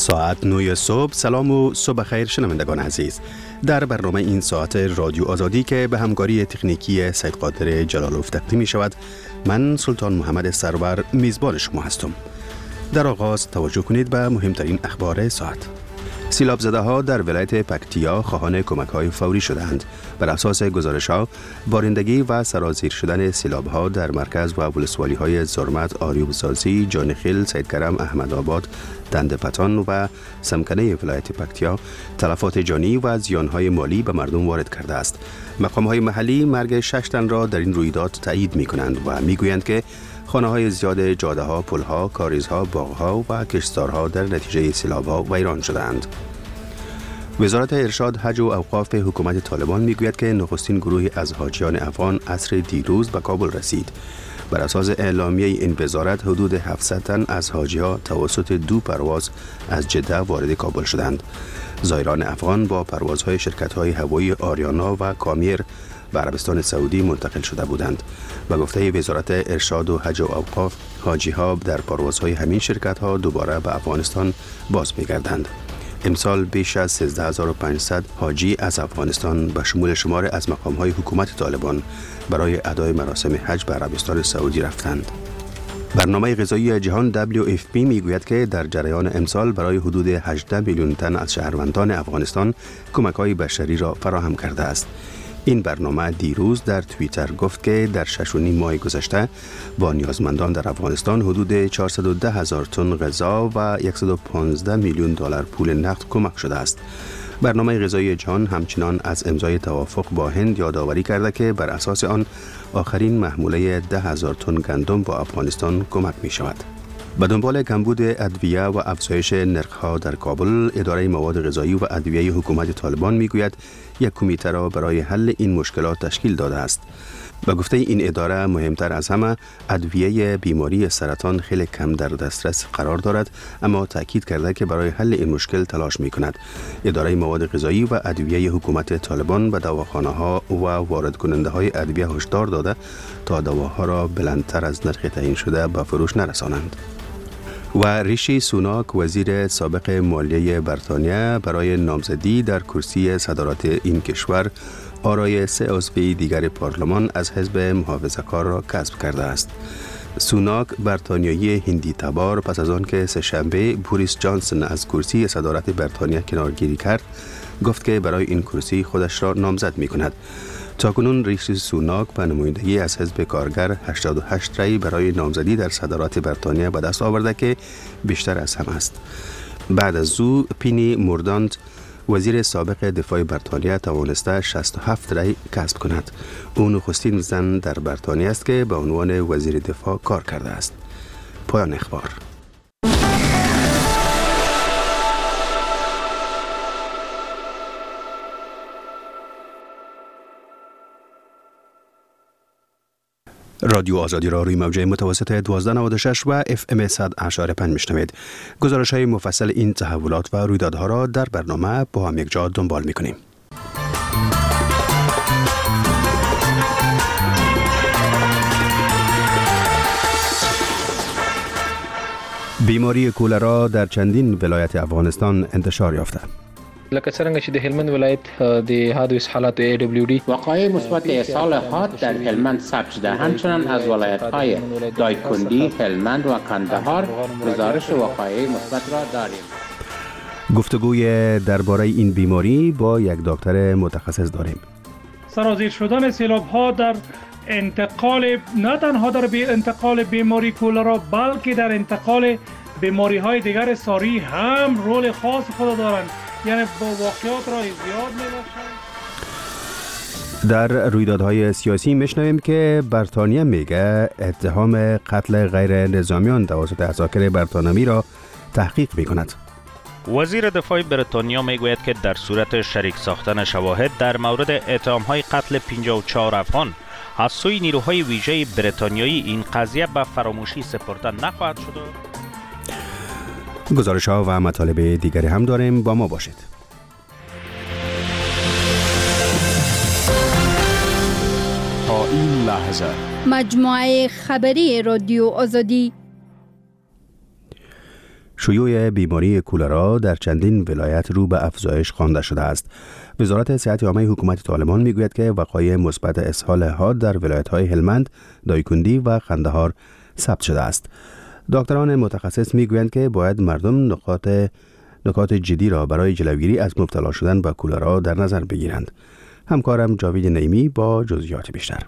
ساعت 9 صبح. سلام و صبح خیر شنوندگان عزیز. در برنامه این ساعت رادیو آزادی که به همکاری تکنیکی سید قادر جلالوف تقدیم می شود، من سلطان محمد سرور میزبان شما هستم. در آغاز توجه کنید به مهمترین اخبار ساعت. سیلاب زده ها در ولایت پکتیا خواهان کمک های فوری شدند. بر اساس گزارش ها، بارندگی و سرازیر شدن سیلاب ها در مرکز و ولسوالی های زرمت، آریوب زازی، جانخیل، سیدکرم، احمدآباد، دندپتان و سمکنه ولایت پکتیا تلفات جانی و زیان های مالی به مردم وارد کرده است. مقام های محلی مرگ 6 تن را در این رویداد تایید می کنند و می گویند که خانه های زیاد، جاده ها، پل ها، کاریزها، باغ ها و کشتزارها در نتیجه سیلاب ها ویران شدند. وزارت ارشاد، حج و اوقاف حکومت طالبان میگوید که نخستین گروهی از حاجیان افغان عصر دیروز به کابل رسید. بر اساس اعلامیه این وزارت، حدود 700 تن از حاجی‌ها توسط 2 پرواز از جده وارد کابل شدند. زائران افغان با پروازهای شرکت‌های هوایی آریانا و کامیر به عربستان سعودی منتقل شده بودند. به گفته وزارت ارشاد و حج و اوقاف، حاجی‌ها در پروازهای همین شرکت‌ها دوباره به افغانستان باز می‌گردند. امسال بیش از 13500 حاجی از افغانستان به شمول شمار از مقام‌های حکومت طالبان برای ادای مراسم حج به عربستان سعودی رفتند. برنامه غذایی جهان WFP میگوید که در جریان امسال برای حدود 18 میلیون تن از شهروندان افغانستان کمک‌های بشری را فراهم کرده است. این برنامه دیروز در توییتر گفت که در 6.5 ماه گذشته با نیازمندان در افغانستان حدود 410,000 تن غذا و 115 میلیون دلار پول نقد کمک شده است. برنامه غذایی جهان همچنان از امضای توافق با هند یادآوری کرده که بر اساس آن آخرین محموله 10,000 تن گندم با افغانستان کمک می شود. به دنبال کمبود ادویه و افزایش نرخ‌ها در کابل، اداره مواد غذایی و ادویه حکومت طالبان میگوید یک کمیته را برای حل این مشکلات تشکیل داده است. به گفته این اداره، مهمتر از همه ادویه بیماری سرطان خیلی کم در دسترس قرار دارد، اما تاکید کرده که برای حل این مشکل تلاش می کند. اداره مواد غذایی و ادویه حکومت طالبان به دواخانه‌ها و وارد کننده های ادویه هشدار داده تا دواها را بلندتر از نرخ تعیین شده به فروش نرسانند. و ریشی سوناک، وزیر سابق مالیه بریتانیا، برای نامزدی در کرسی صدارت این کشور آرای 3 عضو دیگر پارلمان از حزب محافظه‌کار را کسب کرده است. سوناک، بریتانیایی هندی تبار، پس از آن که سه‌شنبه بوریس جانسون از کرسی صدارت بریتانیا کنارگیری کرد، گفت که برای این کرسی خودش را نامزد می کند. تاکنون ریشی سوناک به نمایندگی از حزب کارگر 88 رای برای نامزدی در صدارت بریتانیا به دست آورده که بیشتر از همه است. بعد از او پینی موردانت، وزیر سابق دفاع بریتانیا، توانسته 67 رای کسب کند. او نخستین زن در بریتانیا است که به عنوان وزیر دفاع کار کرده است. پایان اخبار. رادیو آزادی را روی موجه متوسط 1296 و FM 100.5 میشنوید. گزارش های مفصل این تحولات و رویدادها را در برنامه با هم یک جا دنبال میکنیم. بیماری کولرا در چندین ولایت افغانستان انتشار یافته. لکه څنګه چې د هلمند ولایت د حادث حالات AWD وقایع مثبت اسهال حاد در هلمند ثبت شده. همچنان از ولایت‌های دایکندی، هلمند و کندهار گزارش وقایع مثبت را داریم. گفتگوی درباره این بیماری با یک دکتر متخصص داریم. سرازیر شدن سیلاب‌ها در انتقال، نه تنها در انتقال بیماری کولرا بلکه در انتقال بیماری‌های دیگر ساری هم رول خاص خود دارند. یعنی با واقعات را زیاد می‌بخشند. در رویدادهای سیاسی میشنویم که بریتانیا میگه اتهام قتل غیر نظامیان توسط عساکر بریتانیایی را تحقیق میکند. وزیر دفاع بریتانیا میگوید که در صورت شریک ساختن شواهد در مورد اتهام‌های قتل 54 افغان از سوی نیروهای ویژه بریتانیایی این قضیه به فراموشی سپرده نخواهد شد. گزارش ها و مطالب دیگری هم داریم، با ما باشید. تا این لحظه مجموعه خبری رادیو آزادی. شیوع بیماری کولرا در چندین ولایت رو به افزایش خوانده شده است. وزارت صحت عامه حکومت طالبان میگوید که وقایع مثبت اسهال حاد در ولایت‌های هلمند، دایکندی و قندهار ثبت شده است. دکتران متخصص میگویند که باید مردم نکات جدی را برای جلوگیری از مبتلا شدن به کولرا در نظر بگیرند. همکارم جاوید نعیمی با جزئیات بیشتر.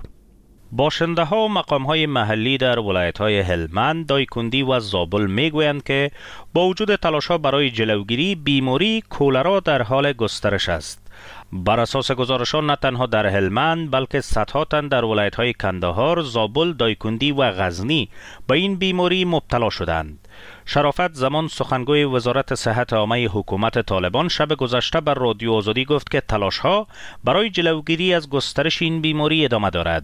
باشنده ها و مقام های محلی در ولایت های هلمند، دایکندی و زابل میگویند که با وجود تلاش ها برای جلوگیری بیماری کولرا در حال گسترش است. بر اساس گزارشان نه تنها در هلمند بلکه صدها تن در ولایت های کندهار، زابل، دایکندی و غزنی به این بیماری مبتلا شدند. شرافت زمان سخنگوی وزارت صحت عامه حکومت طالبان شب گذشته بر رادیو آزادی گفت که تلاش ها برای جلوگیری از گسترش این بیماری ادامه دارد.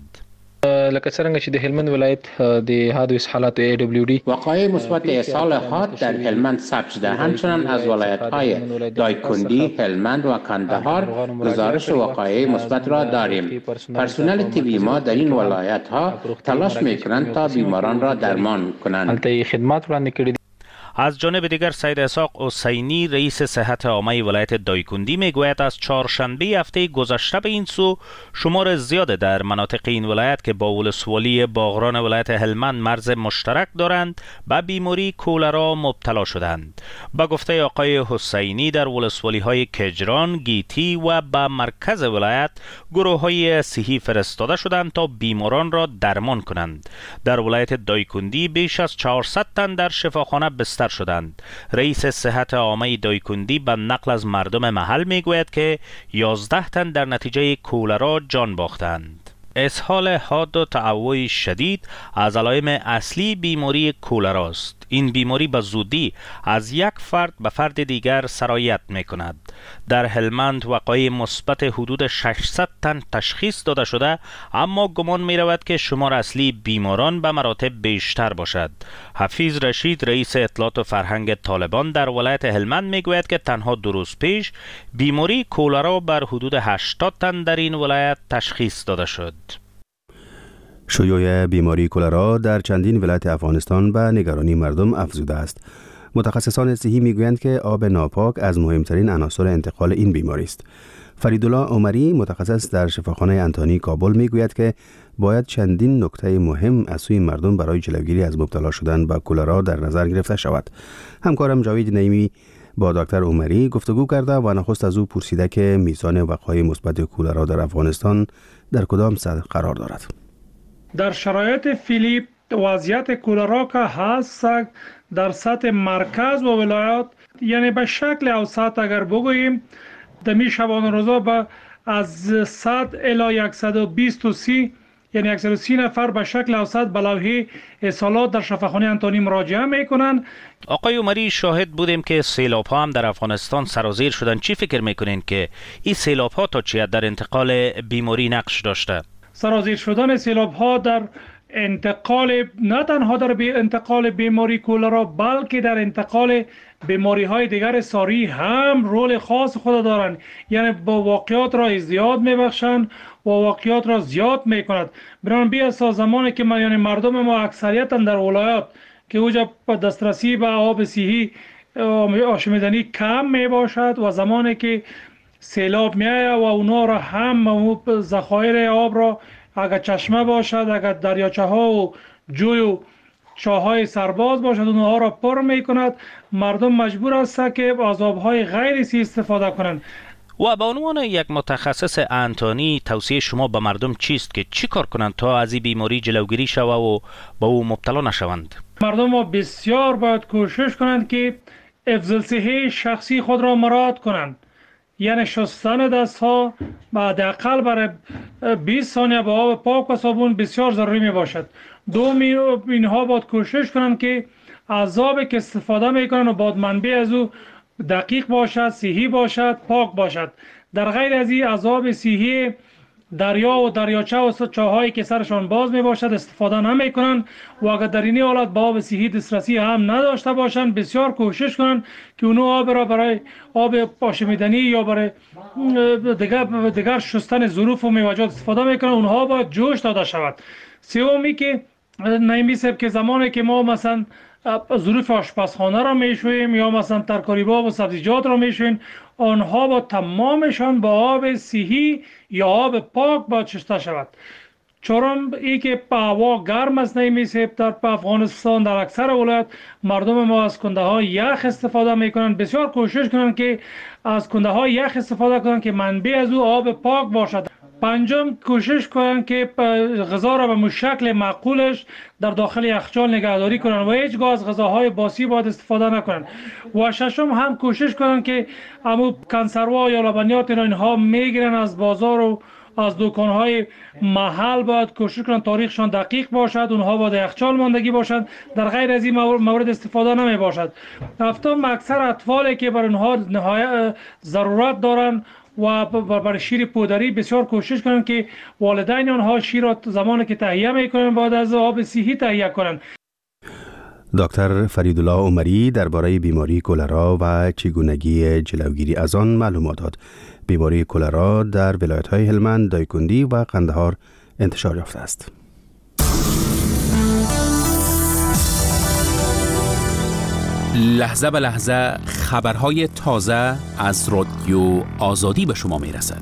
لکه څنګه چې د هلمند ولایت د حادث اسهالات AWD وقایع مثبت اسهال حاد در هلمند ثبت شده. همچنان از ولایت‌های دایکندی، هلمند و کندهار گزارش وقایع مثبت را داریم. پرسنل طبی ما در این ولایت‌ها تلاش می‌کنند تا بیماران را درمان کنند. هلته خدمات وړاندې کړي. از جانب دیگر سید اسحاق حسینی رئیس صحت عامه ولایت دایکندی میگوید از چهارشنبه هفته گذشته به این سو شمار زیاد در مناطق این ولایت که با ولسوالی باغران ولایت هلمند مرز مشترک دارند به بیماری کولرا مبتلا شدند. با گفته آقای حسینی در ولسوالی های کجران، گیتی و به مرکز ولایت گروه های صحی فرستاده شدند تا بیماران را درمان کنند. در ولایت دایکندی بیش از 400 تن در شفاخانه بستر شدند. رئیس صحت عامه دایکندی به نقل از مردم محل میگوید که 11 تن در نتیجه کولرا جان باختند. اسهال حاد و تعوی شدید از علائم اصلی بیماری کولرا است. این بیماری به زودی از یک فرد به فرد دیگر سرایت می کند. در هلمند وقایع مثبت حدود 600 تن تشخیص داده شده، اما گمان می رود که شمار اصلی بیماران به مراتب بیشتر باشد. حفیظ رشید رئیس اطلاعات و فرهنگ طالبان در ولایت هلمند می گوید که تنها 2 روز پیش بیماری کولرا بر حدود 80 تن در این ولایت تشخیص داده شد. شیوع بیماری کولرا در چندین ولایت افغانستان به نگرانی مردم افزوده است. متخصصان صحی میگویند که آب ناپاک از مهمترین عناصر انتقال این بیماری است. فریدالله عمری متخصص در شفاخانه انتانی کابل میگوید که باید چندین نکته مهم از سوی مردم برای جلوگیری از مبتلا شدن به کولرا در نظر گرفته شود. همکارم جاوید نعیمی با دکتر عمری گفتگو کرده و نخست از او پرسیده که میزان وقایع مثبت کولرا در افغانستان در کدام سطح قرار دارد. در شرایط فعلی وضعیت کولرا که هست در سطح مرکز و ولایات، یعنی به شکل اوسط اگر بگوییم دمی شبانه روزا به از 100 الی 120 و 30 یعنی 130 نفر به شکل اوسط به لوحه اسهالات در شفاخانه انتانی مراجعه میکنن. آقای عمری شاهد بودیم که سیلاب ها هم در افغانستان سرازیر شدن. چی فکر میکنین که این سیلاب ها تا چی در انتقال بیماری نقش داشته؟ سرازیر شدن سیلاب ها در انتقال نه تنها در انتقال بیماری کولرا بلکه در انتقال بیماری های دیگر ساری هم رول خاص خود دارند. یعنی با واقعیات را ازدیاد میبخشند و واقعیات را زیاد میکند. بران بی اساس زمانی که یعنی مردم ما اکثریتا در ولایات که اوجا دسترسی به آب صحی آشامیدنی کم می باشد و زمانی که سیلاب میآید و اونا را هم ذخایر آب را اگر چشمه باشد، اگر دریاچه ها و جوی و چاهای سرباز باشد اونها را پر می کند. مردم مجبور است که از آبهای غیر صحی استفاده کنند. و به عنوان یک متخصص انتانی توصیه شما به مردم چیست که چی کار کنند تا از این بیماری جلوگیری شود و با او مبتلا نشوند؟ مردم ما بسیار باید کوشش کنند که حفظ الصحه شخصی خود را مراعات کنند. یعنی شستن دست ها حداقل برای 20 ثانیه با آب پاک و صابون بسیار ضروری می باشد. دوم اینها باید کوشش کنند که از آبی که استفاده میکنن و باید منبع از او دقیق باشد، صحی باشد، پاک باشد. در غیر از این از آب صحی دریا و دریاچه و چاهایی که سرشان باز می باشد استفاده نمی کنند و اگر در این حالت با آب صحی دسترسی هم نداشته باشند بسیار کوشش کنند که اونو آب را برای آب آشامیدنی یا برای دیگر شستن ظروف و میوه‌جات استفاده میکنند. اونها باید جوش داده شود. سومی که نمیشه که زمانی که ما مثلا ظروف آشپزخانه را میشوییم یا مثلا ترکاری باب و سبزیجات را میشوییم، آنها با تمامشان با آب صحی یا آب پاک باید شسته شود. چهارم ای که هوا گرم است نمیسه. در افغانستان در اکثر ولایت مردم ما از کنده های یخ استفاده میکنند. بسیار کوشش کنند که از کنده های یخ استفاده کنند که منبع از او آب پاک باشد. پنجم کوشش کنند که غذا را به شکل معقولش در داخل یخچال نگهداری کنند و هیچگاه از غذاهای باسی باید استفاده نکنند. و ششم هم کوشش کنند که همو کنسروا یا لبنیات اینها میگیرن از بازار و از دکانهای محل باید کوشش کنند تاریخشان دقیق باشد، اونها باید یخچال ماندگی باشد، در غیر از این مورد استفاده نمی باشد. هفتم اکثر اطفالی که بر اونها نهایت ضرورت دارند و برای شیر پودری بسیار کوشش کنند که والدین آنها شیر را زمانی که تهیه میکنند باید از آب صحی تهیه کنند. دکتر فریدالله عمری درباره بیماری کلرا و چگونگی جلوگیری از آن معلومات داد. بیماری کلرا در ولایت‌های هلمند، دایکندی و قندهار انتشار یافته است. لحظه به لحظه خبرهای تازه از رادیو آزادی به شما میرسد.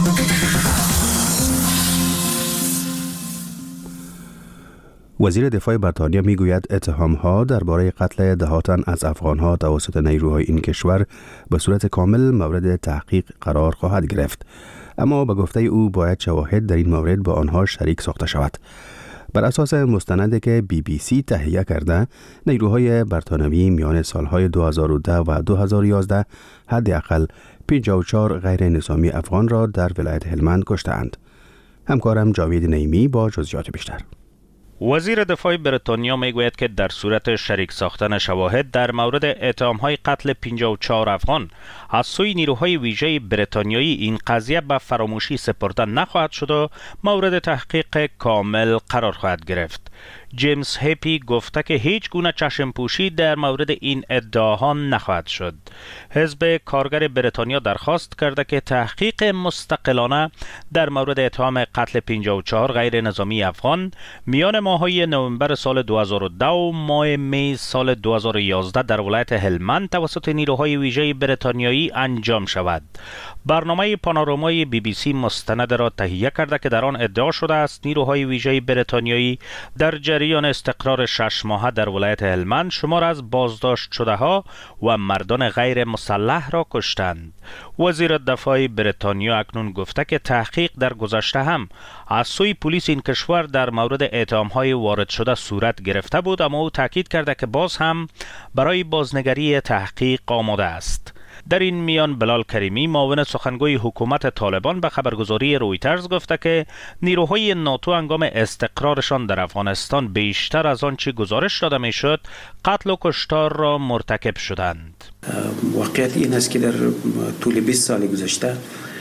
وزیر دفاع بریتانیا میگوید اتهام‌ها درباره قتل دهات تن از افغان‌ها توسط نیروهای این کشور به صورت کامل مورد تحقیق قرار خواهد گرفت، اما به گفته او باید شواهد در این مورد با آنها شریک ساخته شود. بر اساس مستندی که BBC تهیه کرده، نیروهای بریتانیایی میان سالهای 2010 و 2011 حداقل 54 غیر نظامی افغان را در ولایت هلمند کشتند. همکارم جاوید نیمی با جزئیات بیشتر. وزیر دفاع بریتانیا میگوید که در صورت شریک ساختن شواهد در مورد اتهام‌های قتل 54 افغان از سوی نیروهای ویژه بریتانیایی این قضیه به فراموشی سپرده نخواهد شد و مورد تحقیق کامل قرار خواهد گرفت. جیمز هیپی گفته که هیچ گونه چشم پوشی در مورد این ادعاها نخواهد شد. حزب کارگر بریتانیا درخواست کرده که تحقیق مستقلانه در مورد اتهام قتل 54 غیر نظامی افغان میان ماه‌های نوامبر سال 2010 و ماه می سال 2011 در ولایت هلمند توسط نیروهای ویژه بریتانیایی انجام شود. برنامه پانورامای BBC مستند را تهیه کرده که در آن ادعا شده است نیروهای ویژه بریتانیایی در جریان استقرار 6 ماهه در ولایت هلمند شمار از بازداشت شده ها و مردان غیر مسلح را کشتند. وزیر دفاع بریتانیا اکنون گفته که تحقیق در گذشته هم از سوی پلیس این کشور در مورد اتهام‌های وارد شده صورت گرفته بود، اما او تاکید کرده که باز هم برای بازنگری تحقیق آماده است. در این میان بلال کریمی معاون سخنگوی حکومت طالبان به خبرگزاری رویترز گفته که نیروهای ناتو هنگام استقرارشان در افغانستان بیشتر از آنچه گزارش داده میشد قتل و کشتار را مرتکب شدند. واقعیت این است که در طول 20 سال گذشته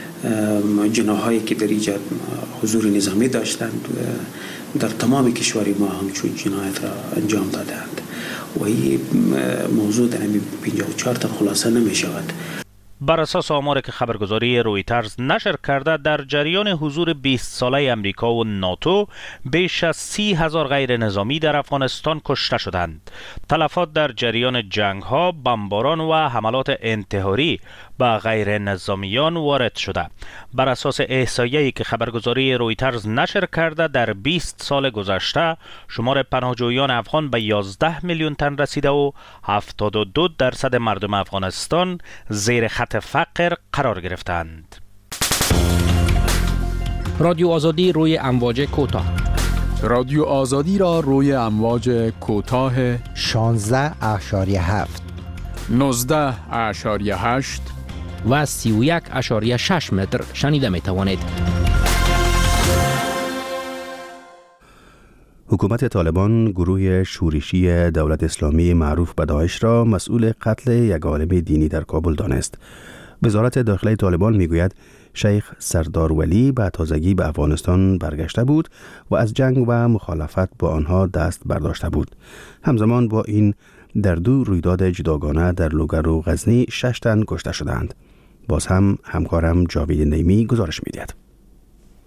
جناحایی که در اینجا حضور نظامی داشتند در تمام کشور ما همچون جنایت را انجام دادند و این موضوع در 54 تا خلاصه نمی شود. بر اساس آماری که خبرگزاری رویترز نشر کرده در جریان حضور 20 ساله امریکا و ناتو بیش از 30,000 غیر نظامی در افغانستان کشته شدند. تلفات در جریان جنگ ها، بمباران و حملات انتحاری به غیر نظامیان وارد شده. بر اساس احصایه‌ای که خبرگزاری رویترز نشر کرده در 20 سال گذشته شمار پناهجویان افغان به 11 میلیون تن رسیده و 72% مردم افغانستان زیر خط فقر قرار گرفتند. رادیو آزادی روی امواج کوتاه. رادیو آزادی را روی امواج کوتاه 16.7 19.8 و 31.6 متر شنیده می توانید. حکومت طالبان گروه شورشی دولت اسلامی معروف به داعش را مسئول قتل یک عالم دینی در کابل دانست. وزارت داخله طالبان میگوید شیخ سردار ولی به تازگی به افغانستان برگشته بود و از جنگ و مخالفت با آنها دست برداشته بود. همزمان با این در دو رویداد جداگانه در لوگر و غزنی 6 تن کشته شدند. باز هم همکارم جاوید نیمی گزارش می‌دهد.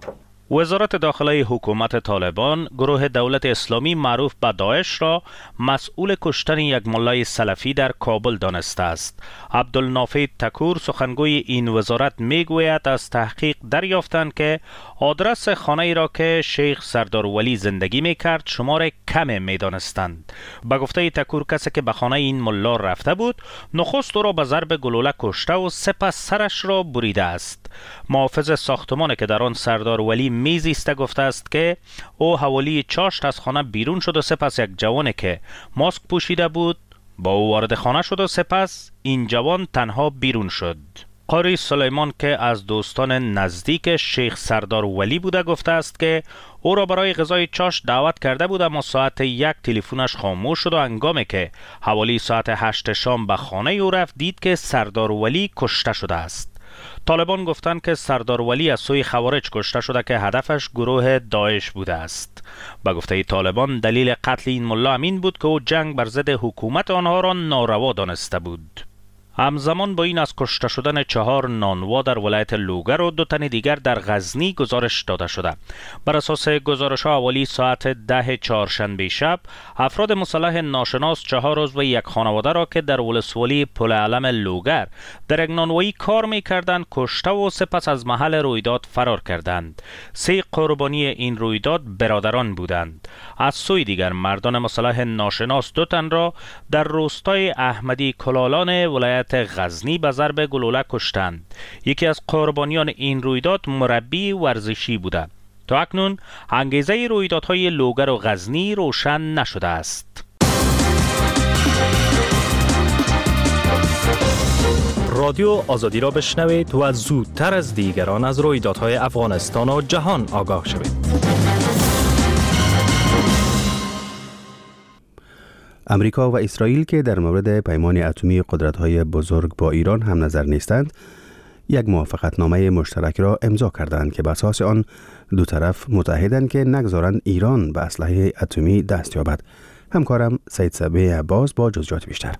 وزارت داخلی حکومت طالبان گروه دولت اسلامی معروف به داعش را مسئول کشتن یک ملای سلفی در کابل دانسته است. عبدالنافع تکور سخنگوی این وزارت میگوید از تحقیق دریافتند که آدرس خانه‌ای را که شیخ سردار ولی زندگی میکرد شمار کم میدانستند. به گفته تکور کسی که به خانه این ملا رفته بود نخست او را به ضرب گلوله کشته و سپس سرش را بریده است. محافظ ساختمان که در آن سردار ولی میزیسته گفته است که او حوالی چاشت از خانه بیرون شد و سپس یک جوان که ماسک پوشیده بود با او وارد خانه شد و سپس این جوان تنها بیرون شد. قاری سلیمان که از دوستان نزدیک شیخ سردار ولی بوده گفته است که او را برای غذای چاشت دعوت کرده بود اما ساعت 1 تلفنش خاموش شد و هنگامی که حوالی ساعت 8 شام به خانه او رفت دید که سردار ولی کشته شده است. طالبان گفتند که سردار ولی از سوی خوارج کشته شده که هدفش گروه داعش بوده است. با گفته طالبان دلیل قتل این ملا امین بود که او جنگ بر ضد حکومت آنها را ناروا دانسته بود. همزمان با این از کشته شدن 4 نانوا در ولایت لوگر و 2 تن دیگر در غزنی گزارش داده شده. بر اساس گزارش‌ها حوالی ساعت 10 چهارشنبه شب افراد مسلح ناشناس 4 عضو یک خانواده را که در ولسوالی پل علم لوگر در یک نانوایی کار می‌کردند کشته و سپس از محل رویداد فرار کردند. 3 قربانی این رویداد برادران بودند. از سوی دیگر مردان مسلح ناشناس 2 تن را در روستای احمدی کلالان ولایت غزنی به ضرب گلوله کشتند. یکی از قربانیان این رویداد مربی ورزشی بوده. تا اکنون انگیزه رویدادهای لوگر و غزنی روشن نشده است. رادیو آزادی را بشنوید و زودتر از دیگران از رویدادهای افغانستان و جهان آگاه شوید. امریکا و اسرائیل که در مورد پیمان اتمی قدرت‌های بزرگ با ایران هم نظر نیستند، یک موافقتنامه مشترک را امضا کردند که بر اساس آن دو طرف متحدند که نگذارند ایران به اسلحه اتمی دست یابد. همکارم سید صبیح عباس با جزئیات بیشتر.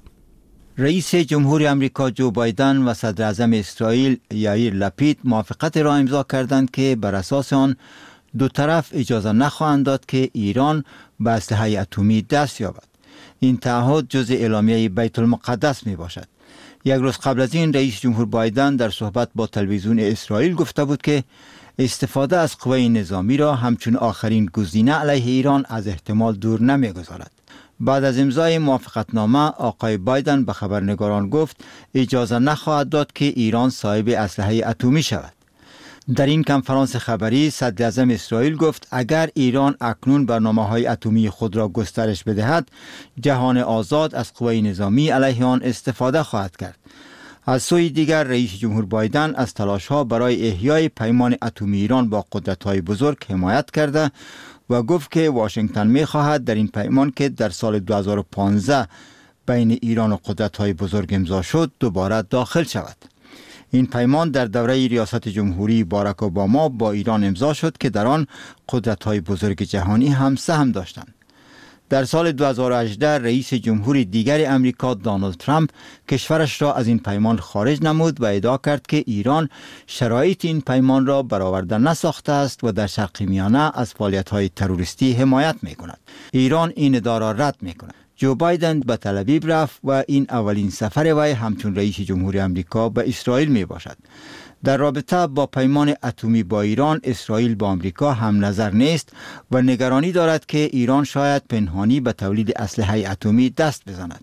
رئیس جمهور امریکا جو بایدن و صدر اعظم اسرائیل یائیر لپید موافقت را امضا کردند که بر اساس آن دو طرف اجازه نخواهند داد که ایران به اسلحه اتمی دست یابد. این تعهد جزء اعلامیه بیت المقدس می باشد. یک روز قبل از این رئیس جمهور بایدن در صحبت با تلویزیون اسرائیل گفته بود که استفاده از قوه نظامی را همچون آخرین گزینه علیه ایران از احتمال دور نمی‌گذارد. بعد از امضای موافقتنامه آقای بایدن به خبرنگاران گفت اجازه نخواهد داد که ایران صاحب اسلحه اتمی شود. در این کنفرانس خبری صدر اعظم اسرائیل گفت اگر ایران اکنون برنامه‌های اتمی خود را گسترش بدهد جهان آزاد از قوه نظامی علیه آن استفاده خواهد کرد. از سوی دیگر رئیس جمهور بایدن از تلاش‌ها برای احیای پیمان اتمی ایران با قدرت‌های بزرگ حمایت کرده و گفت که واشنگتن می‌خواهد در این پیمان که در سال 2015 بین ایران و قدرت‌های بزرگ امضا شد دوباره داخل شود. این پیمان در دوره ریاست جمهوری باراک اوباما با ایران امضا شد که در آن قدرت‌های بزرگ جهانی هم سهم داشتند. در سال 2018 رئیس جمهور دیگر امریکا دونالد ترامپ کشورش را از این پیمان خارج نمود و ادعا کرد که ایران شرایط این پیمان را برآورده نساخته است و در شرق میانه از فعالیت‌های تروریستی حمایت می‌کند. ایران این ادعا را رد می‌کند. جو بایدن به تل آویو رفت و این اولین سفر وی همچون رئیس جمهور امریکا به اسرائیل می باشد. در رابطه با پیمان اتمی با ایران اسرائیل با امریکا هم نظر نیست و نگرانی دارد که ایران شاید پنهانی به تولید اسلحه اتمی دست بزند.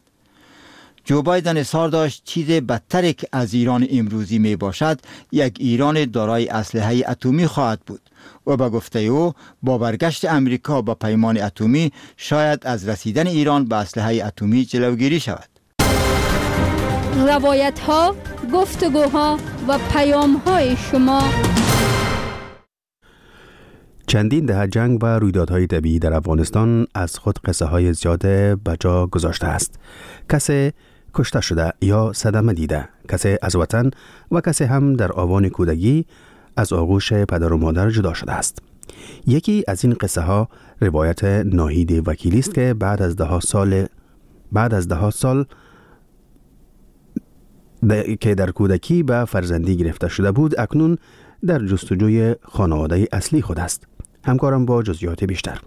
جو بایدن اظهار داشت چیز بدتری که از ایران امروزی می باشد یک ایران دارای اسلحه اتمی خواهد بود و به گفته او با برگشت امریکا به پیمان اتمی شاید از رسیدن ایران به اسلحه اتمی جلوگیری شود. روایت ها، گفتگوها و پیام های شما. چندین دهه جنگ و رویدادهای طبیعی در افغانستان از خود قصه های زیاد به جا گذاشته است. کسی کشته شده یا صدمه دیده، کسی از وطن و کسی هم در آوان کودکی از آغوش پدر و مادر جدا شده است. یکی از این قصه ها روایت ناهید وکیلی است که بعد از ده سال که در کودکی به فرزندی گرفته شده بود اکنون در جستجوی خانواده اصلی خود است. همکارم با جزئیات بیشتر.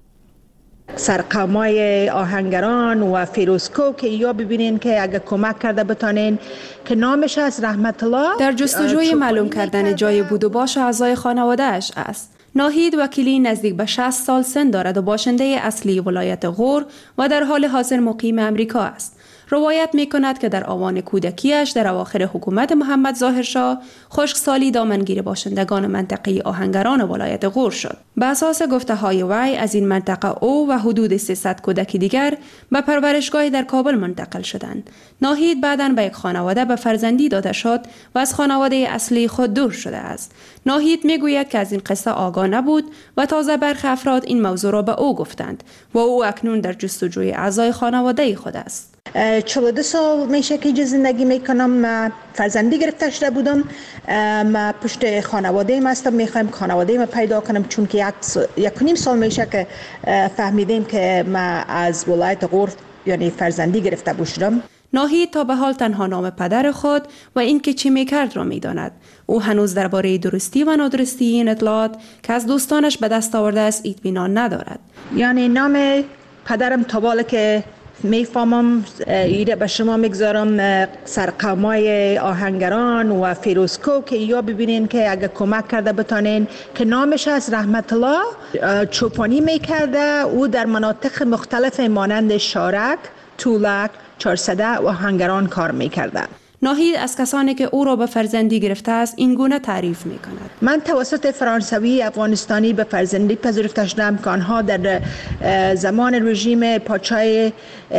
سرقومای آهنگران و فیروزکو که یا ببینین که اگه کمک کرده بتانین که نامش از رحمت الله در جستجوی معلوم کردن جای بود و باش اعضای خانواده‌اش است. ناهید وکیلی نزدیک به 60 سال سن دارد و باشنده اصلی ولایت غور و در حال حاضر مقیم امریکا است. روایت می کند که در آوان کودکیش در اواخر حکومت محمد ظاهرشاه خشکسالی دامنگیر باشندگان منطقه آهنگران ولایت غور شد. به اساس گفته‌های وی از این منطقه او و حدود 300 کودک دیگر به پرورشگاهی در کابل منتقل شدند. ناهید بعداً به یک خانواده به فرزندی داده شد و از خانواده اصلی خود دور شده است. ناهید میگوید که از این قصه آگاه نبود و تازه برخی افراد این موضوع را به او گفتند و او اکنون در جستجوی اعضای خانواده خود است. 42 سال میشه که اینجا زندگی میکنم. فرزندی گرفته شده بودم. ما پشت خانواده ایم هستم. میخوایم خانواده ایم پیدا کنم چون که 1.5 سال میشه که فهمیدیم که ما از ولایت غور یعنی فرزندی گرفته بودم. ناهید تا به حال تنها نام پدر خود و اینکه چی میکرد را میداند. او هنوز درباره درستی و نادرستی این اطلاعات که از دوستانش به دست آورده است اطمینان ندارد. یعنی نام پدرم تا بالا که میفهمم ایره به شما میگذارم سرقومای آهنگران و فیروزکو که یا ببینین که اگه کمک کرده بتانین که نامش از رحمت الله چوپانی میکرده. او در مناطق مختلف مانند شارک، طولک، چارسده و آهنگران کار میکرده. ناهید از کسانی که او را به فرزندی گرفته است این گونه تعریف می کند. من توسط فرانسوی افغانستانی به فرزندی پذیرفته شدم که آنها در زمان رژیم پادشاه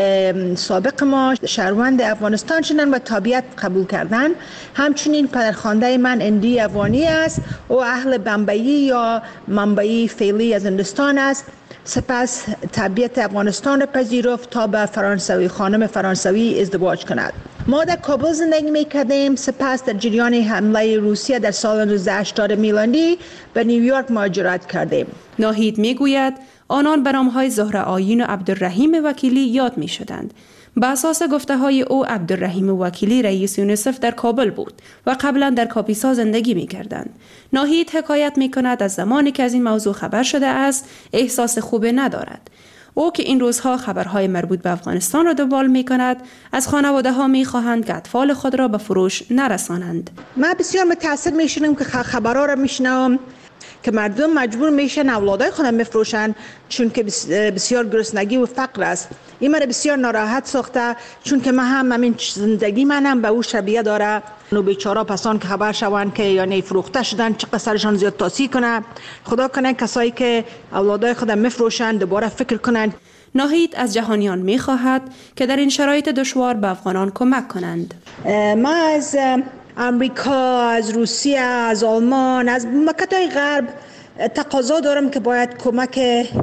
سابق ما شهروند افغانستان شدند و تابعیت قبول کردند. همچنین پدرخوانده من اندی افغانی است و اهل بمبئی یا منبعی فعلی از هندوستان است. سپس تابعیت افغانستان را پذیرفت تا به فرانسوی خانم فرانسوی ازدواج کند. ما در کابل زندگی می‌کردیم. سپس در جریان حمله روسیه در سال 1980 میلادی به نیویورک مهاجرت کردیم. ناهید میگوید آنان به نام‌های زهره آیین و عبدالرحیم وکیلی یاد می‌شدند. به اساس گفته‌های او عبدالرحیم وکیلی رئیس یونیسف در کابل بود و قبلا در کاپیسا زندگی می‌کردند. ناهید حکایت می‌کند از زمانی که از این موضوع خبر شده است احساس خوبی ندارد. او که این روزها خبرهای مربوط به افغانستان را دنبال می‌کند از خانواده‌ها می‌خواهند که اطفال خود را به فروش نرسانند. من بسیار متأثر می‌شدم که خبرها را می‌شنوم که مردم مجبور میشن اولادای خودم بفروشن چون که بسیار گرسنگی و فقر است. این من بسیار ناراحت ساخته چون که من هم همین زندگی منم به او شبیه داره. نو بیچاره پسان که خبر شوند که یعنی فروخته شدن چقدر سرشان زیاد تاثیر کنه. خدا کنه کسایی که اولادای خودم میفروشن دوباره فکر کنند. ناهید از جهانیان میخواهد که در این شرایط دشوار به افغانان کمک کنند. ما از امریکا، از روسیه، از آلمان، از مملکت‌های غرب تقاضا دارم که باید کمک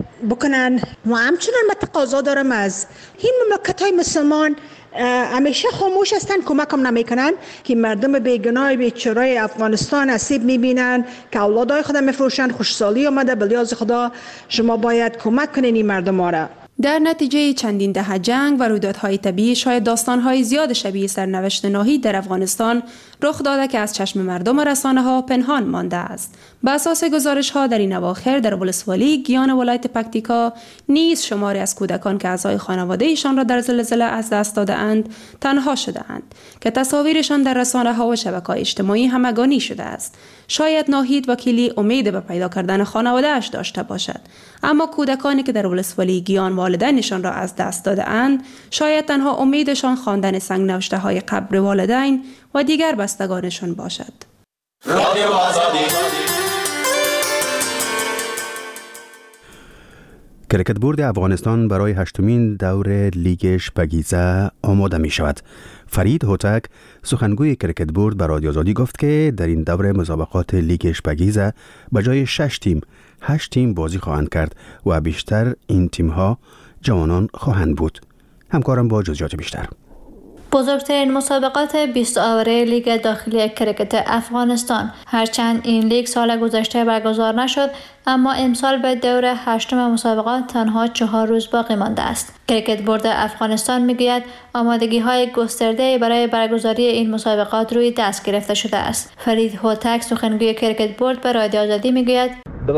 بکنن و همچنین من تقاضا دارم از این مملکت‌های مسلمان همیشه خاموش هستن، کمک هم نمیکنن که مردم بیگناه بیچاره افغانستان آسیب میبینن که اولادای خودم میفروشن. خوشسالی آمده بلیاز خدا شما باید کمک کنین این مردم ها را. در نتیجه چندین دهه جنگ و رویدادهای طبیعی شاید داستانهای زیاد شبیه سرنوشت ناهید در افغانستان رخ داده که از چشم مردم و رسانه‌ها پنهان مانده است. به اساس گزارش‌ها در این اواخر در ولسوالی گیان ولایت پکتیکا نیز شماری از کودکان که اعضای خانواده‌شان را در زلزله از دست داده‌اند تنها شده‌اند که تصاویرشان در رسانه‌ها و شبکه‌های اجتماعی همگانی شده است. شاید ناهید وکیلی امید به پیدا کردن خانواده‌اش داشته باشد، اما کودکانی که در ولسوالی گیان والدینشان را از دست داده‌اند شاید تنها امیدشان خواندن سنگ‌نوشته‌های قبر والدین و دیگر بستگانشان باشد. رادیو آزادی. کرکت بورد افغانستان برای 8مین دور لیگ شپگیزه آماده می شود. فرید هوتک سخنگوی کرکت بورد به رادیو آزادی گفت که در این دور مسابقات لیگ شپگیزه به جای 6 تیم 8 تیم بازی خواهند کرد و بیشتر این تیم ها جوانان خواهند بود. همکارم با جزئیات بیشتر. بزرگترین مسابقات 20 آوره لیگ داخلی کرکت افغانستان. هرچند این لیگ سال گذشته برگزار نشد، اما امسال به دور 8 مسابقات تنها 4 روز باقی مانده است. کرکت بورد افغانستان میگوید آمادگی‌های گسترده برای برگزاری این مسابقات روی دست گرفته شده است. فرید هوتک سخنگوی کرکت بورد به رادیو آزادی میگوید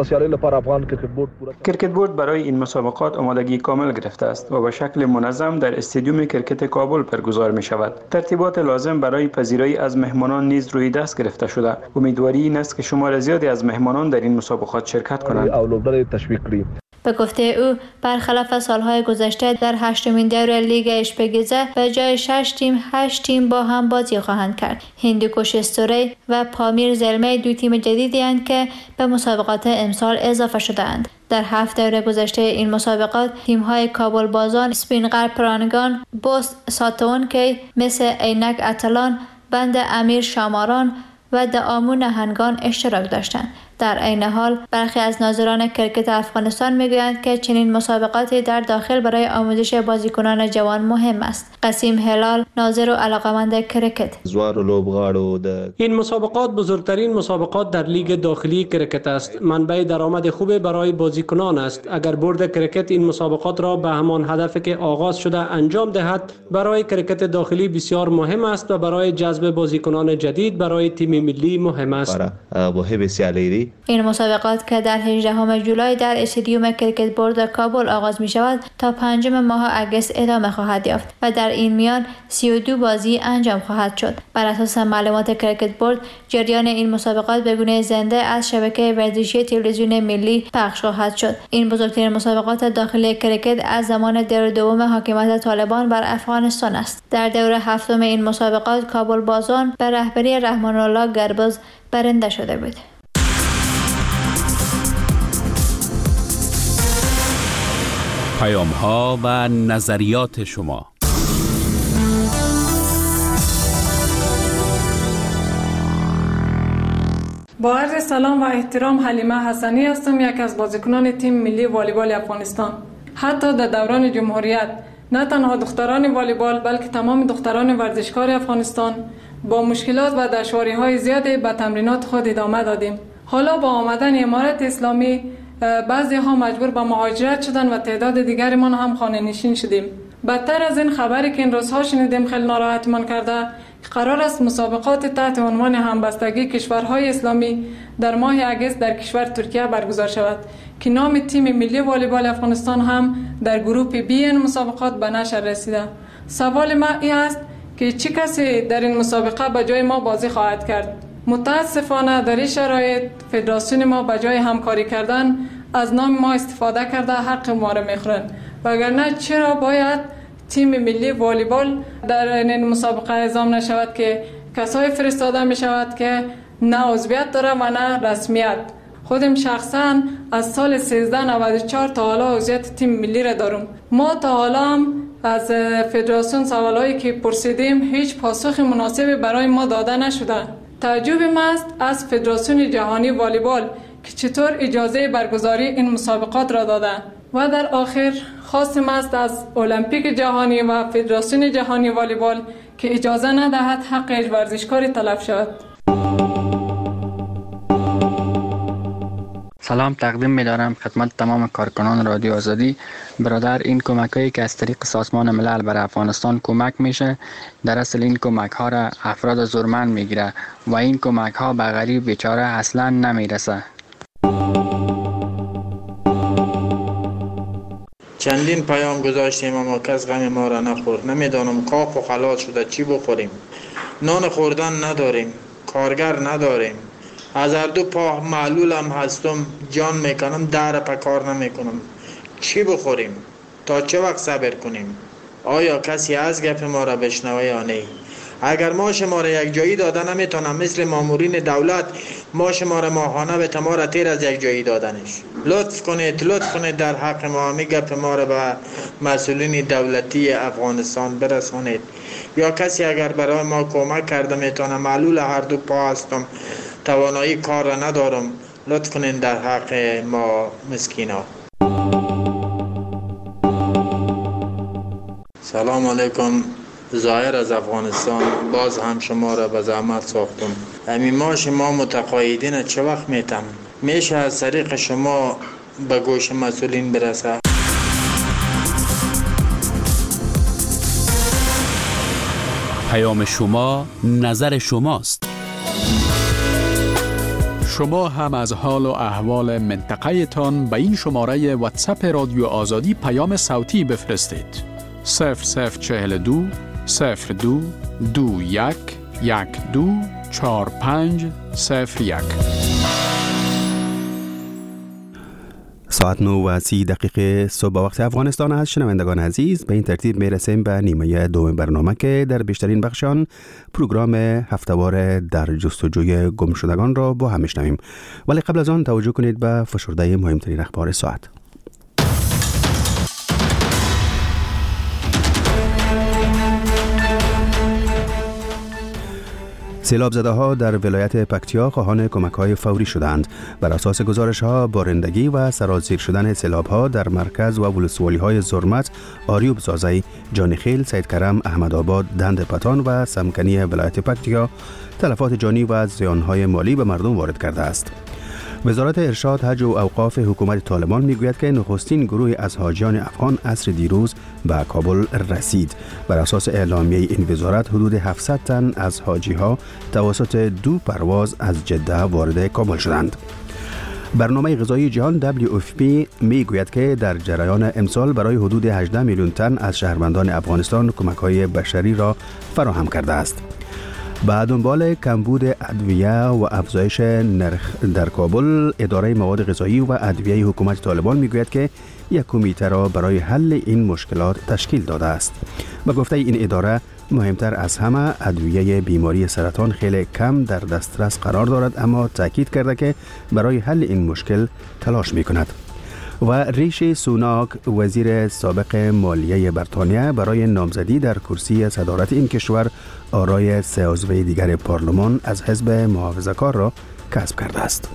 کرکت بورد برای این مسابقات آمادگی کامل گرفته است و به شکل منظم در استادیوم کرکت کابل برگزار می شود. ترتیبات لازم برای پذیرایی از مهمانان نیز روی دست گرفته شده. امیدواری این است که شمار زیادی از مهمانان در این مسابقات شرکت کنند. به گفته او برخلاف سالهای گذشته در 8مین دور لیگ اشپگیزه به جای 6 تیم 8 تیم با هم بازی خواهند کرد. هندوکش استوری و پامیر زلمه 2 تیم جدیدی هستند که به مسابقات امسال اضافه شده اند. در 7 دور گذشته این مسابقات تیم‌های کابل بازان، سپینغر پرانگان، بوست ساتونکی، مثل عینک اتلان، بند امیر شاماران و دعامو نهنگان اشتراک داشتند. در عین حال برخی از ناظران کرکت افغانستان میگویند که چنین مسابقاتی در داخل برای آموزش بازیکنان جوان مهم است. قسیم هلال، ناظر و علاقمند کرکت: این مسابقات بزرگترین مسابقات در لیگ داخلی کرکت است. منبع درآمد خوب برای بازیکنان است. اگر بورد کرکت این مسابقات را به همان هدفی که آغاز شده انجام دهد، برای کرکت داخلی بسیار مهم است و برای جذب بازیکنان جدید برای تیم ملی مهم است. این مسابقات که در 18 جولای در استادیوم کرکت بورد کابل آغاز می شود تا 5 ماه اگست ادامه خواهد یافت و در این میان 32 بازی انجام خواهد شد. بر اساس معلومات کرکت بورد، جریان این مسابقات به گونه زنده از شبکه ورزشی تلویزیون ملی پخش خواهد شد. این بزرگترین مسابقات داخلی کرکت از زمان دور دوم حاکمیت طالبان بر افغانستان است. در دور 7 این مسابقات کابل بازان به رهبری رحمان الله گربز برنده شده بود. پیام‌ها و نظریات شما. با عرض سلام و احترام، حلیمه حسنی هستم، یک از بازیکنان تیم ملی والیبال افغانستان. حتی در دوران جمهوریت نه تنها دختران والیبال بلکه تمام دختران ورزشکار افغانستان با مشکلات و دشواری‌های زیادی به تمرینات خود ادامه دادیم. حالا با آمدن امارت اسلامی بعضی ها مجبور به مهاجرت شدن و تعداد دیگری ما هم خانه نشین شدیم. بدتر از این خبری که این روزها شنیدیم خیلی ناراحتمان کرده که قرار است مسابقات تحت عنوان همبستگی کشورهای اسلامی در ماه اگست در کشور ترکیه برگزار شود که نام تیم ملی والیبال افغانستان هم در گروه بی این مسابقات به نشر رسیده. سوال ما این است که چه کسی در این مسابقه به جای ما بازی خواهد کرد؟ متاسفانه در این شرایط فدراسیون ما به جای همکاری کردن از نام ما استفاده کرده حق ما را میخورند. وگرنه چرا باید تیم ملی والیبال در این مسابقه اعزام نشود که کسای فرستاده می شود که نه عضویت داره و نه رسمیت؟ خودم شخصا از سال 1394 تا حالا عضویت تیم ملی را دارم. ما تا حالا هم از فدراسیون سوالایی که پرسیدیم هیچ پاسخ مناسبی برای ما داده نشده. تعجب ما است از فدراسیون جهانی والیبال که چطور اجازه برگزاری این مسابقات را داده. و در آخر خواستم است از المپیک جهانی و فدراسیون جهانی والیبال که اجازه ندهد حق ورزشکاری تلف شود. سلام تقدیم می‌دارم خدمت تمام کارکنان رادیو آزادی. برادر، این کمک‌هایی که از طریق سازمان ملل برای افغانستان کمک میشه، در اصل این کمک‌ها را افراد زورمند میگیره و این کمک‌ها به غریب بیچاره اصلاً نمیرسه. چندین پیام گذاشتیم اما کس غم ما را نخورد. نمیدانم کاف و خلاص شده چی بخوریم. نان خوردن نداریم، کارگر نداریم. از هر دو پا معلولم هستم، جان میکنم، در پکار نمیکنم. چی بخوریم؟ تا چه وقت صبر کنیم؟ آیا کسی از گپ ما را بشنوه یا نه؟ اگر ما شما را یک جایی داده نمیتونم مثل مامورین دولت ما شما را ماهانه به تمام تیر از یک جایی دادنش. لطف کنید در حق ما همه گپ ما را به مسئولین دولتی افغانستان برسانید. یا کسی اگر برای ما کمک کرده میتونه، معلول هر دو پا هستم، توانایی کار را ندارم، لطف کنید در حق ما مسکینا. سلام علیکم ظاهر از افغانستان باز هم شما را به زحمت ساختم. همین ما شما متقاعدین چه وقت میتم میشه از طریق شما به گوش مسئولین برسه؟ پیام شما نظر شماست. شما هم از حال و احوال منطقه تان به این شماره واتساپ رادیو آزادی پیام صوتی بفرستید. 0042 02 21 12 45 01. ساعت 9:30 صبح وقت افغانستان است. شنوندگان عزیز، به این ترتیب میرسیم به نیمه دوم برنامه که در بیشترین بخشان پروگرام هفتهوار در جستجوی گمشدگان را با هم میشنویم. ولی قبل از آن توجه کنید به فشرده مهمترین اخبار ساعت. سیلاب زده ها در ولایت پکتیا خواهان کمک های فوری شدند. بر اساس گزارش ها بارندگی و سرازیر شدن سیلاب ها در مرکز و ولسوالی های زرمت، آریوب زازی، جانخیل، سید کرم، احمد آباد، دند پتان و سمکنی ولایت پکتیا تلفات جانی و زیان های مالی به مردم وارد کرده است. وزارت ارشاد، حج و اوقاف حکومت طالبان میگوید که نخستین گروه از حاجیان افغان عصر دیروز به کابل رسید. بر اساس اعلامیه این وزارت حدود 700 تن از حاجی ها توسط 2 پرواز از جده وارد کابل شدند. برنامه غذایی جهان WFP میگوید که در جریان امسال برای حدود 18 میلیون تن از شهروندان افغانستان کمک‌های بشری را فراهم کرده است. به دنبال کمبود ادویه و افزایش نرخ در کابل، اداره مواد غذایی و ادویه حکومت طالبان میگوید که یک کمیته را برای حل این مشکلات تشکیل داده است. به گفته این اداره، مهمتر از همه ادویه بیماری سرطان خیلی کم در دسترس قرار دارد، اما تاکید کرده که برای حل این مشکل تلاش میکند. و ریشی سوناک، وزیر سابق مالیه بریتانیا، برای نامزدی در کرسی صدارت این کشور آرای 3 عضو دیگر پارلمان از حزب محافظه‌کار را کسب کرده است.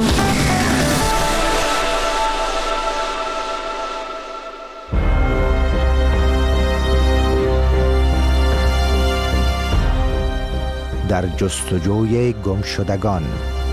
در جستجوی گمشدگان.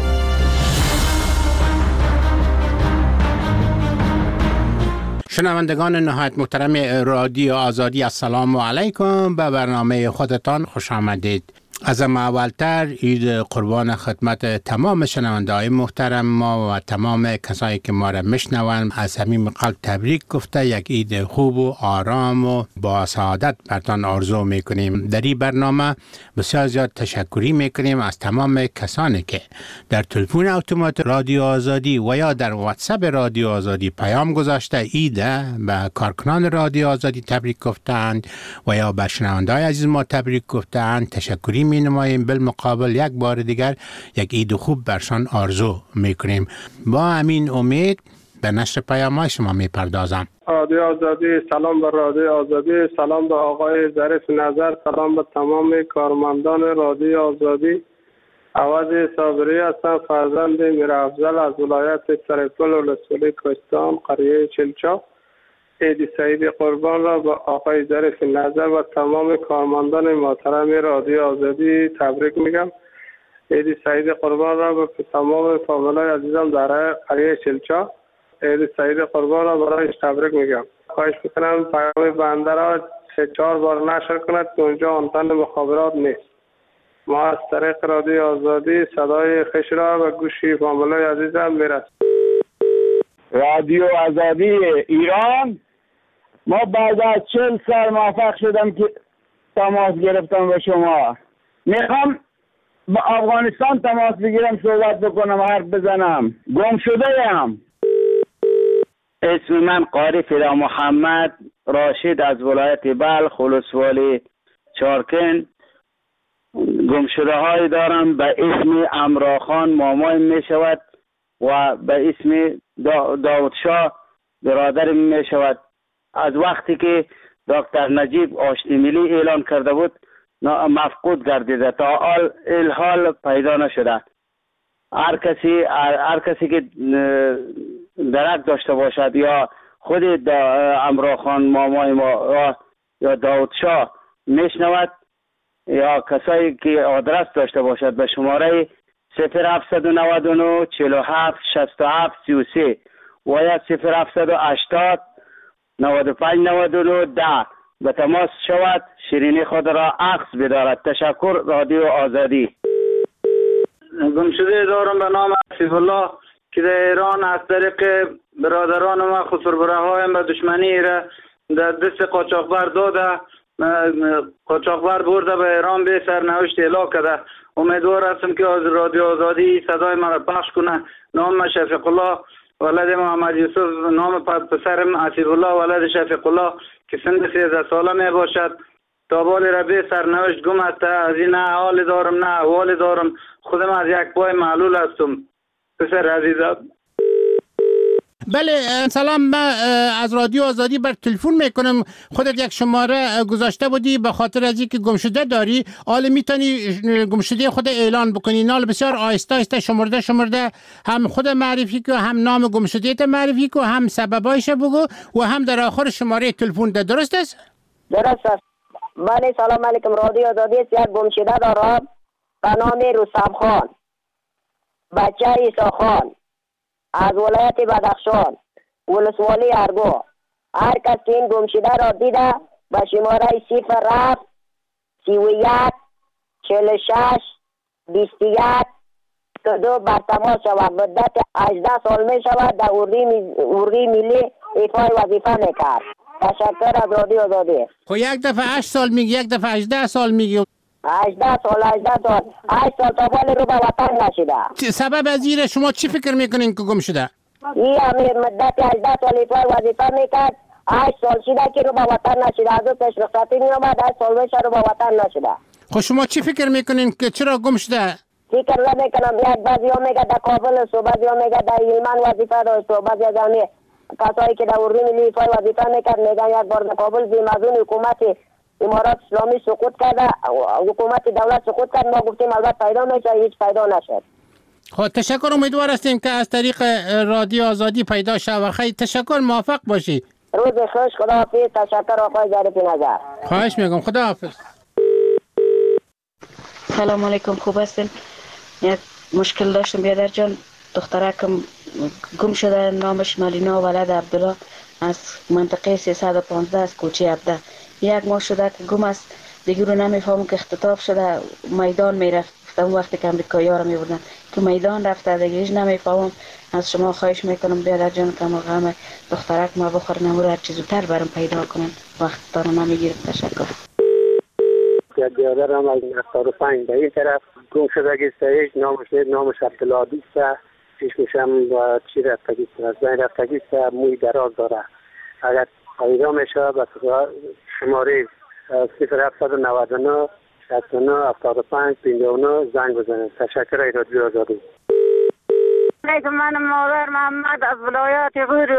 شنوندگان نهایت محترم رادیو آزادی، السلام علیکم. به برنامه خودتان خوش آمدید. از اولتر عید قربان خدمت تمام شنونده‌های محترم ما و تمام کسایی که ما را میشنوند. از صمیم قلب تبریک گفته یک عید خوب و آرام و با سعادت برتان آرزو میکنیم. در این برنامه بسیار زیاد تشکری میکنیم از تمام کسانی که در تلفن اتومات رادیو آزادی و یا در واتساپ رادیو آزادی پیام گذاشته عید به کارکنان رادیو آزادی تبریک گفتند و یا به شنونده‌های عزیز ما تبریک گفتند. تشکری می نماییم. بالمقابل یک بار دیگر یک عید خوب برشان آرزو می کنیم. با همین امید به نشر پیام‌های شما می پردازم. رادیو آزادی، سلام به رادیو آزادی، سلام به آقای ظریف نظر، سلام به تمام کارمندان رادیو آزادی. عوض صابری هستم، فرزند میرافضل از ولایت سرپل ولسوالی کوهستان، قریه چلچا. عید سعید قربان را به آقای ظریف نظر و تمام کارمندان محترم رادیو آزادی تبریک میگم. عید سعید قربان را به تمام فامیلای عزیزم در قریه چلچا عید سعید قربان را برایش تبریک میگم. خواهش میکنم پیام بنده را 3-4 بار نشر کند که اونجا آنتن مخابرات نیست. ما از طریق رادیو آزادی صدای خوش را به گوشی فامیلای عزیزم میرسد. رادیو آزادی ایران، ما بعد از 40 سال موفق شدم که تماس گرفتم با شما. میخوام با افغانستان تماس بگیرم، صحبت بکنم، حرف بزنم. گم شده ام. اسم من قاری فدا محمد راشد از ولایت بلخ ولسوالی چارکن. گم شده های دارم به اسم امراخان مامای می شود و به اسم داود شاه برادر می شود. از وقتی که دکتر نجیب آشتی ملی اعلان کرده بود مفقود گردیده، تا الحال پیدا نشده. هر کسی که درک داشته باشد یا خود امراخان مامای ما یا داود شاه میشنود یا کسایی که آدرس داشته باشد به شماره 0799 47 67 33 و یا 0780 95 99 10 به تماس شود، شیرینی خود را عکس بدارد. تشکر رادیو آزادی. گمشده دارم به نام عفیف الله که در ایران از طریق برادران ما خسربره هایم به دشمنی را در دست قاچاقبر داده، قاچاقبر برده به ایران به سرنوشت اعلام کرده. امیدوار هستم که از رادیو آزادی صدای من را پخش کنه. نام شفیق الله ولد محمد یوسف، نام پسرم عفیف الله ولد شفیق الله که سن 13 ساله می باشد. تا بالی را به سرنوشت گم است. از این نه حال دارم نه احوال دارم. خودم از یک پای معلول هستم. پسر عزیزم. بله سلام، من از رادیو آزادی بر تلفن میکنم. خودت یک شماره گذاشته بودی به خاطر از اینکه گمشده داری، حالا میتونی گمشده خود اعلان بکنی. نال بسیار آهسته آهسته شمرده هم خود معرفی کو، هم نام گمشده ت معرفی کو، هم سببایش بگو و هم در آخر شماره تلفن ده. درست است؟ درست است. بله سلام علیکم. رادیو آزادی یک گمشده دارم به نام رستم خان، بچه عیسی خان، از ولایت بدخشان، ولسوالی ارگو. هر کس که این گمشده را دیده به شماره 07 31 46 21 22 بر تماس شود. مدت 18 سال می شود در اردوی ملی ایفای وظیفه میکرد. تشکر از رادیو آزادی. خب یک دفعه 8 سال میگی، یک دفعه 18 سال میگی. 18 سال 8 سال تا بالی رو به وطن نشده. سبب از این شما چی فکر میکنین که گم شده؟ این امیر مدت 18 سال ایفای وظیفه میکرد. 8 سال شده که رو به وطن نشده. از اون پیش رخصتی میامد 8 سال میشه رو به وطن نشده. خب شما چی فکر میکنین که چرا گم شده؟ فکر نمیکنم. یک بعضی ها میگه در کابل است و بعضی ها میگه در هلمند وظیفه داشت و بعضی از کسایی که در اردوی ملی ایفای وظیفه میکرد میگن یک بار در کابل زیم از اون حکومت امارات اسلامی سقوط کرده، حکومت دولت سقوط کرد. ما گفتیم البته پیدا میشه، هیچ پیدا نشد. خب تشکر، امیدوار هستیم که از طریق رادیو آزادی پیدا شود. خیلی تشکر، موفق باشی. روز خوش، خداحافظ. تشکر آقای ظریف نظر. خواهش میگم، خداحافظ. سلام علیکم، خوب هستین؟ یک مشکل داشتم بیادر جان. دخترکم گم شده، نامش ملینا ولد عبدالله، از منطقه 315 از کوچه عبده. یک ماه شده که گم است. دیگه رو نمیفهمم که اختطاف شده، میدان میرفت. اون وقتی که امریکایی ها رو میبردن که میدان رفته، دیگه هیچ نمیفهمم. از شما خواهش میکنم بیادر جان که ما غم دخترک ما بخورن و هر چیز زودتر برام پیدا کنن. وقت دارم نمیگیرم. تشکر. بیادرم از 75 به این طرف گم شده گیسته. نامش عبدالله است. چشمشم با چی رفتگی است، از بین رفتگی است. موی دراز داره. اگر پیدا میشه به شماره 0799 69 75 59 زنگ بزنید. تشکر. رادیو آزادی. من مادر محمد از ولایت غور